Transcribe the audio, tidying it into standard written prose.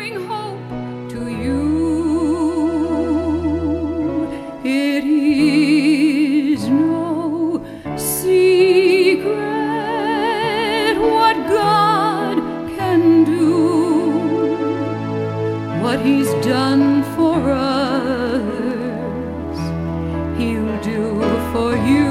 bring hope to you. It is no secret what God can do, what He's done for others, He'll do for you.